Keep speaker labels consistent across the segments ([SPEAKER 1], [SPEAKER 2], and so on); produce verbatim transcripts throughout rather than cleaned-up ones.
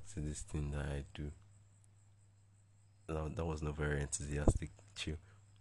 [SPEAKER 1] to this thing that I do. No, that was not very enthusiastic. Chill.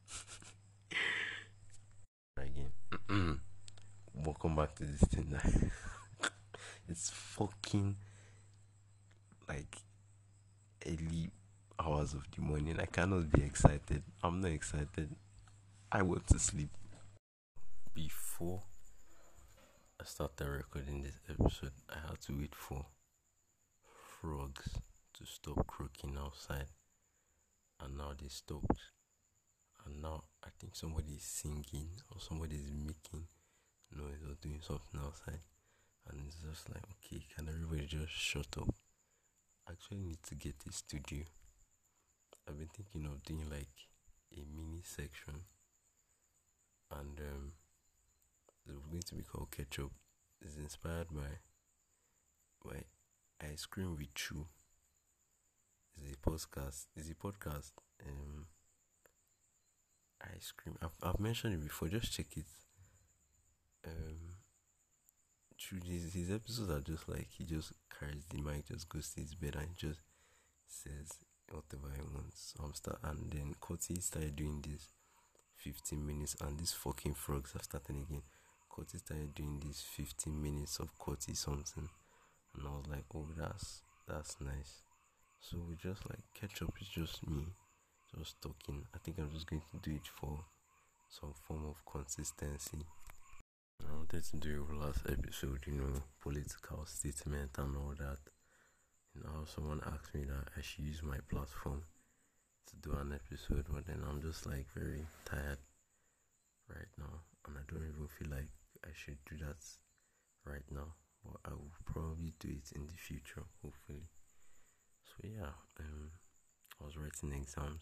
[SPEAKER 1] Again. Welcome back to this thing that it's fucking like early hours of the morning. I cannot be excited. I'm not excited. I want to sleep. Before I started recording this episode, I had to wait for frogs to stop croaking outside, and now they stopped. And now I think somebody is singing or somebody is making noise or doing something outside, and it's just like, okay, can everybody just shut up? I actually need to get a studio. I've been thinking of doing like a mini section, and um, it's going to be called Ketchup. It's inspired by by Ice Cream with Chew. It's a podcast. It's a podcast. Um, ice cream. I've, I've mentioned it before. Just check it. Um, Chew. His, his episodes are just like he just carries the mic, just goes to his bed and just says whatever he wants. So I'm start, and then Koти started doing this fifteen minutes, and these fucking frogs have started again. Koti started doing this fifteen minutes of Koti something, and I was like, oh, that's that's nice. So we just like Ketchup is just me, just talking. I think I'm just going to do it for some form of consistency. I wanted to do a last episode, you know, political statement and all that. You know, someone asked me that I should use my platform to do an episode, but then I'm just like very tired right now, and I don't even feel like I should do that right now, but I will probably do it in the future, hopefully. So yeah, um, I was writing exams.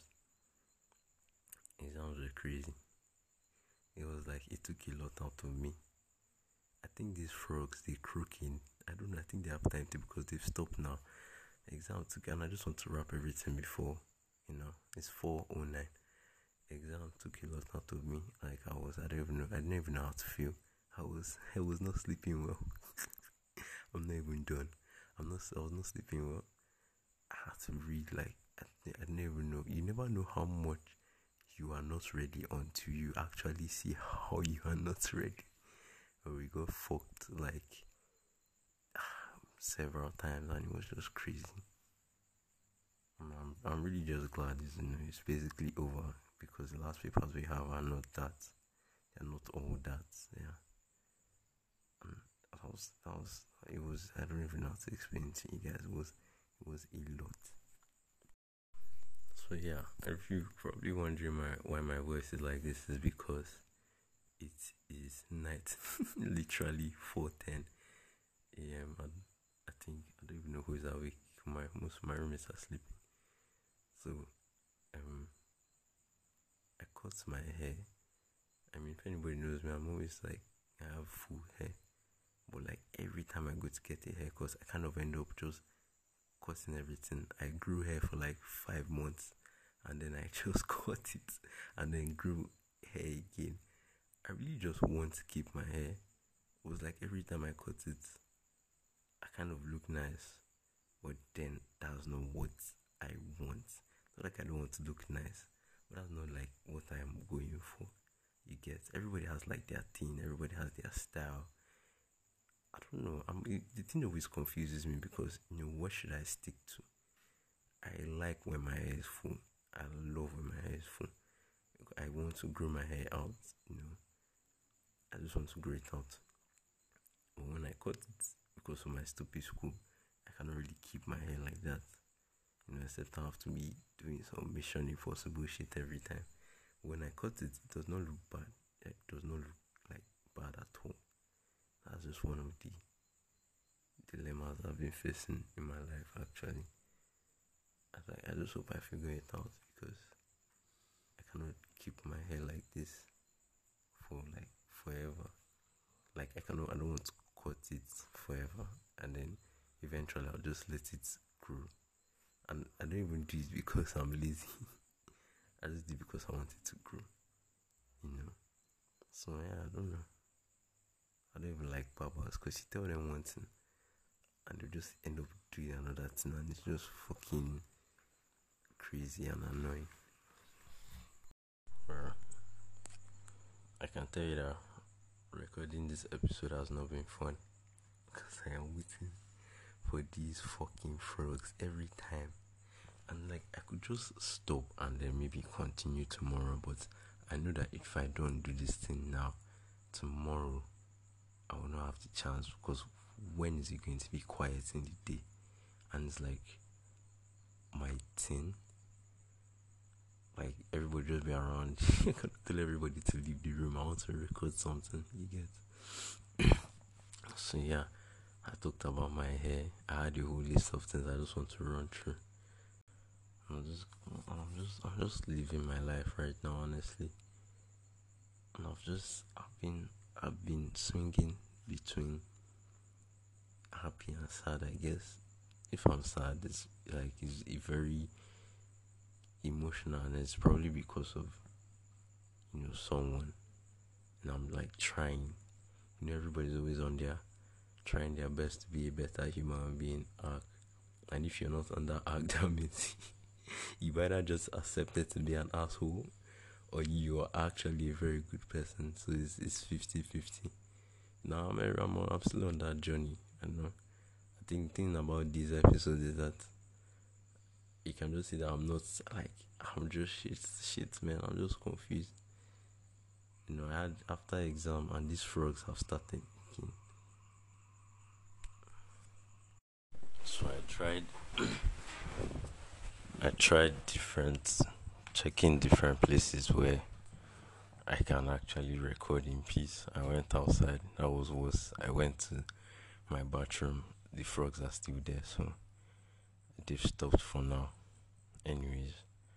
[SPEAKER 1] Exams were crazy. It was like it took a lot out of me. I think these frogs, they croaking. I don't know. I think they have time to because they've stopped now. Exam took, and I just want to wrap everything before, you know, it's four oh nine. Exam took a lot out of me. Like I was, I don't even know. I didn't even know how to feel. I was, I was not sleeping well. I'm not even done. I'm not. I was not sleeping well. I had to read like I, I never know. You never know how much you are not ready until you actually see how you are not ready. Or we got fucked like several times, and it was just crazy. I'm, I'm really just glad it's, you know, it's basically over because the last papers we have are not that. They're not all that. Yeah. And that was that was it was. I don't even know how to explain it to you guys. It was it was a lot. So yeah, if you probably wondering my, why my voice is like this, is because it is night, literally four ten a.m. and I think I don't even know who is awake. My most of my roommates are sleeping. So um, I cut my hair. I mean, if anybody knows me, I'm always like I have full hair, but like every time I go to get a haircut, I kind of end up just cutting everything. I grew hair for like five months and then I just cut it and then grew hair again. I really just want to keep my hair. It was like every time I cut it, I kind of look nice, but then that's not what I want. Not like I don't want to look nice, but that's not like what I'm going for. You get, everybody has like their thing, everybody has their style. I don't know. I'm, it, the thing always confuses me because, you know, what should I stick to? I like when my hair is full. I love when my hair is full. I want to grow my hair out, you know. I just want to grow it out. But when I cut it, because of my stupid school, I cannot really keep my hair like that. You know, except I have to be doing some Mission Impossible shit every time. When I cut it, it does not look bad. It does not look like bad at all. That's just one of the dilemmas I've been facing in my life, actually. I, like, I just hope I figure it out because I cannot keep my hair like this for like forever. Like I cannot, I don't want to cut it forever and then eventually I'll just let it grow. And I don't even do it because I'm lazy. I just do it because I want it to grow. You know. So yeah, I don't know. I don't even like barbers because you tell them one thing and they just end up doing another thing, and it's just fucking crazy and annoying. Well, I can tell you that recording this episode has not been fun because I am waiting for these fucking frogs every time. And like, I could just stop and then maybe continue tomorrow, but I know that if I don't do this thing now, tomorrow I will not have the chance, because when is it going to be quiet in the day? And it's like my thing, like everybody just be around. I can tell everybody to leave the room. I want to record something. You get? So yeah, I talked about my hair. I had a whole list of things I just want to run through. I'm just, I'm just, I'm just living my life right now, honestly. And I've just, I've been, I've been swinging between happy and sad, I guess. If I'm sad, it's like it's a very emotional, and it's probably because of, you know, someone, and I'm like trying. You know, everybody's always on there trying their best to be a better human being arc, and if you're not on that arc, that means you either just accepted to be an asshole, or you are actually a very good person. So it's it's fifty-fifty. Now I'm, I'm I'm still on that journey. I know. I think thing about these episodes is that you can just see that I'm not like, I'm just shit shit man. I'm just confused. You know, I had after exam and these frogs have started eating. So I tried I tried different checking different places where I can actually record in peace. I went outside, that was worse. I went to my bathroom, the frogs are still there, so they've stopped for now. Anyways,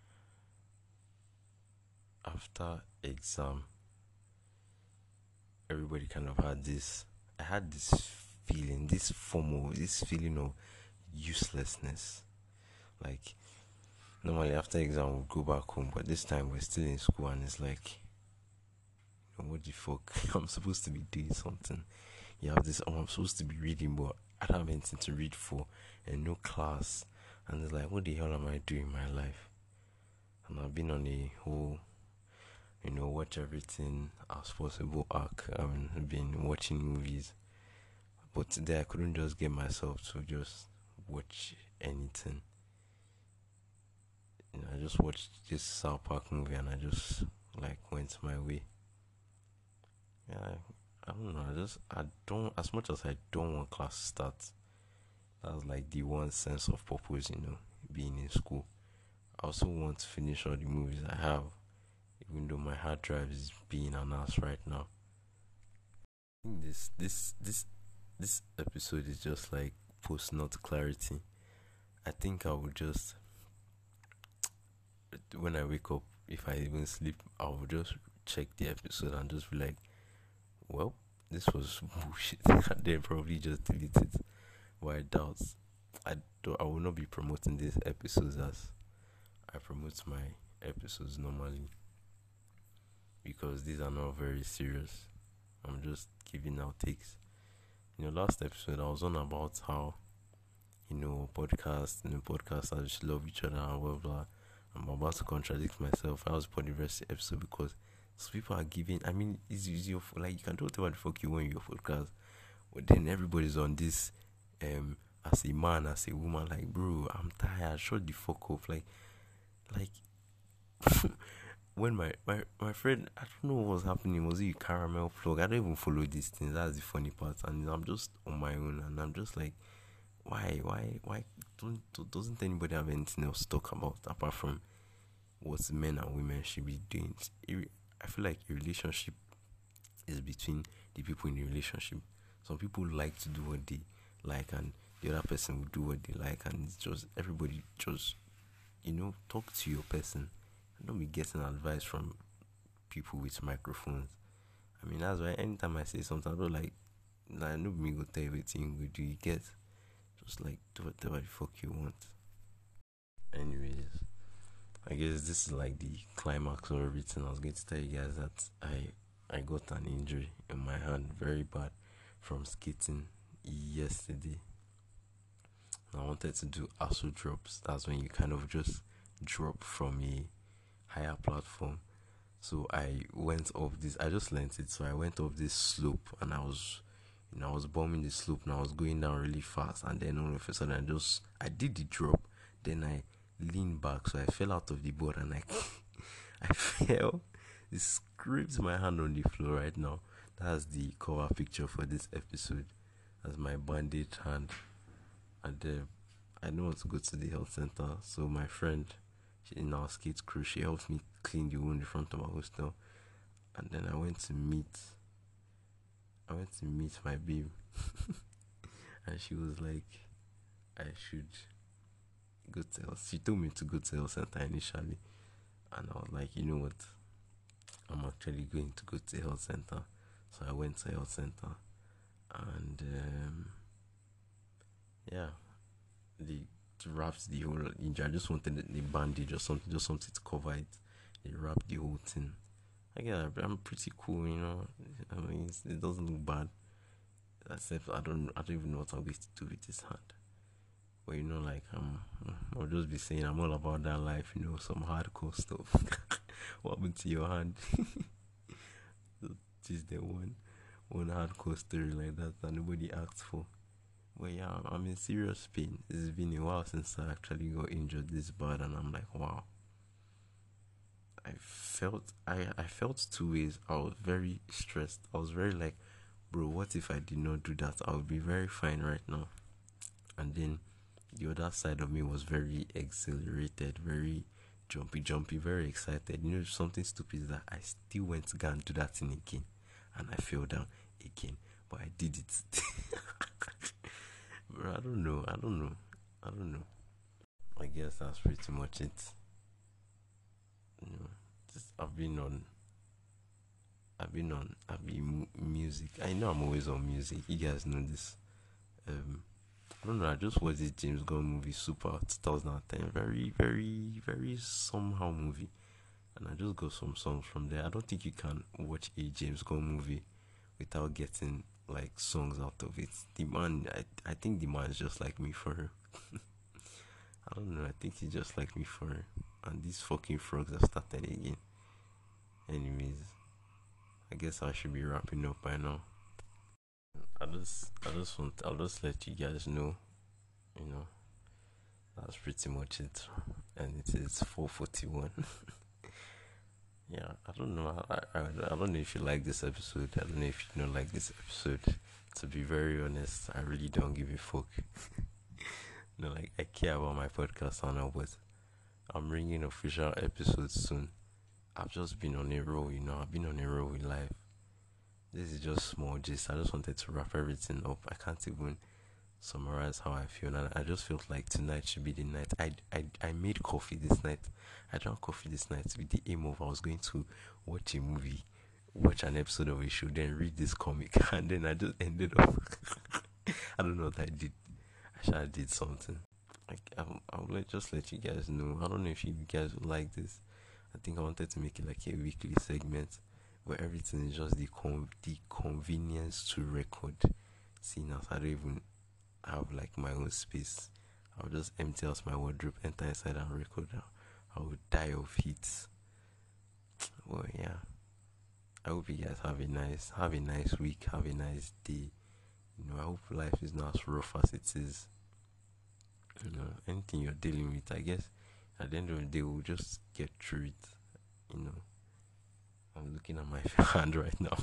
[SPEAKER 1] after exam, everybody kind of had this, I had this feeling, this FOMO, this feeling of uselessness. Like, normally after exam we'd go back home, but this time we're still in school, and it's like, you know, what the fuck? I'm supposed to be doing something. You have this, oh, I'm supposed to be reading, but I don't have anything to read for, and no class. And it's like, what the hell am I doing in my life? And I've been on a whole, you know, watch everything as possible arc. I've been watching movies, but today I couldn't just get myself to just watch anything. You know, I just watched this South Park movie, and I just like went my way. Yeah, I, I don't know. I just I don't, as much as I don't want class to start. That's like the one sense of purpose, you know, being in school. I also want to finish all the movies I have, even though my hard drive is being an ass right now. I think this this this this episode is just like post not clarity. I think I will just, when I wake up, if I even sleep, I will just check the episode and just be like, well, this was bullshit. And then probably just delete it. But I doubt, I do I will not be promoting these episodes as I promote my episodes normally, because these are not very serious. I'm just giving out takes. You know, last episode I was on about how, you know, podcasts, you know, podcasters just love each other and blah blah. I'm about to contradict myself. I was for the rest of the episode, because some people are giving, I mean, it's, it's your, like, you can do whatever the fuck you want in your podcast, but then everybody's on this, um, as a man, as a woman, like, bro, I'm tired, shut the fuck up, like, like, when my, my, my friend, I don't know what was happening, was it caramel plug? I don't even follow these things, that's the funny part, and I'm just on my own, and I'm just like, why, why, why, don't, doesn't anybody have anything else to talk about, apart from what men and women should be doing? I feel like a relationship is between the people in the relationship. Some people like to do what they like, and the other person will do what they like, and it's just, everybody just, you know, talk to your person. Don't be getting advice from people with microphones. I mean, that's why anytime I say something, I don't like, like, no me go tell you everything we do, you get, just like, do whatever the fuck you want. Anyways, I guess this is like the climax of everything. I was going to tell you guys that I I got an injury in my hand, very bad, from skating yesterday. wanted to do ASU drops. That's when you kind of just drop from a higher platform. So I went off this. I just learned it. So I went off this slope, and I was, you know, I was bombing the slope, and I was going down really fast. And then all of a sudden, I just I did the drop. Then I leaned back, so I fell out of the board, and I I fell. It scraped my hand on the floor right now. That's the cover picture for this episode. That's my bandaged hand. And uh, I know want to go to the health center. So my friend in our skate crew, she helped me clean the wound in front of my hostel. And then I went to meet, I went to meet my babe. And she was like, I should go to health. She told me to go to health center initially. And I was like, you know what? I'm actually going to go to health center. So I went to health center. And um, yeah, they wrapped the whole injury. I just wanted the bandage or something, just something to cover it. They wrapped the whole thing. I guess I'm pretty cool, you know. I mean, it doesn't look bad. Except I don't, I don't even know what I'm going to do with this hand. But you know, like um, I'll just be saying I'm all about that life, you know, some hardcore stuff. What happened to your hand? Just the one, one hardcore story like that that nobody asked for. But yeah, I'm in serious pain. It's been a while since I actually got injured this bad, and I'm like, wow. I felt, I, I felt two ways. I was very stressed. I was very like, bro, what if I did not do that? I would be very fine right now. And then the other side of me was very exhilarated, very jumpy, jumpy, very excited. You know, something stupid is that I still went to go and do that thing again, and I fell down again, but I did it. Bro, I don't know. I don't know. I don't know. I guess that's pretty much it. You know, just I've been on. I've been on. I've been music. I know I'm always on music. You guys know this. Um, I don't know. I just watched this James Gunn movie, Super twenty ten. Very, very, very somehow movie, and I just got some songs from there. I don't think you can watch a James Gunn movie without getting like songs out of it. The man, I, I think the man is just like me for her. I don't know. I think he's just like me for her. And these fucking frogs have started again. Anyways, I guess I should be wrapping up by now. I just, I just want, I'll just let you guys know, you know, that's pretty much it. And it is four forty-one. Yeah, I don't know. I, I, I don't know if you like this episode. I don't know if you don't like this episode. To be very honest, I really don't give a fuck. No, like, I care about my podcast and all, but I'm bringing official episodes soon. I've just been on a roll, you know. I've been on a roll with life. This is just small gist. I just wanted to wrap everything up. I can't even summarize how I feel, and I just felt like tonight should be the night. I, I, I made coffee this night. I drank coffee this night with the aim of I was going to watch a movie, watch an episode of a show, then read this comic, and then I just ended up. I don't know what I did. I should have did something. Like I'll, I'll let, just let you guys know. I don't know if you guys would like this. I think I wanted to make it like a weekly segment where everything is just the con- the convenience to record. Seeing as I don't even have like my own space, I'll just empty out my wardrobe, enter inside and record. I will die of heat. Well, yeah. I hope you guys have a nice, have a nice week, have a nice day. You know, I hope life is not as rough as it is. You know, anything you're dealing with, I guess at the end of the day, we'll just get through it. You know, I'm looking at my hand right now.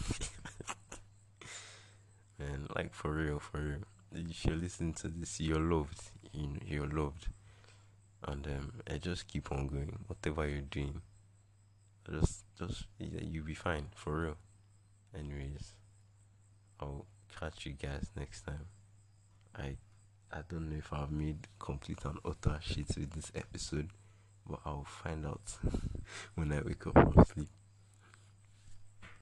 [SPEAKER 1] And like for real, for real. If you're listening to this, you're loved. You know, you're loved. And um, I just keep on going. Whatever you're doing, just, just yeah, you'll be fine. For real. Anyways, I'll catch you guys next time. I, I don't know if I've made complete and utter shit with this episode, but I'll find out when I wake up from sleep.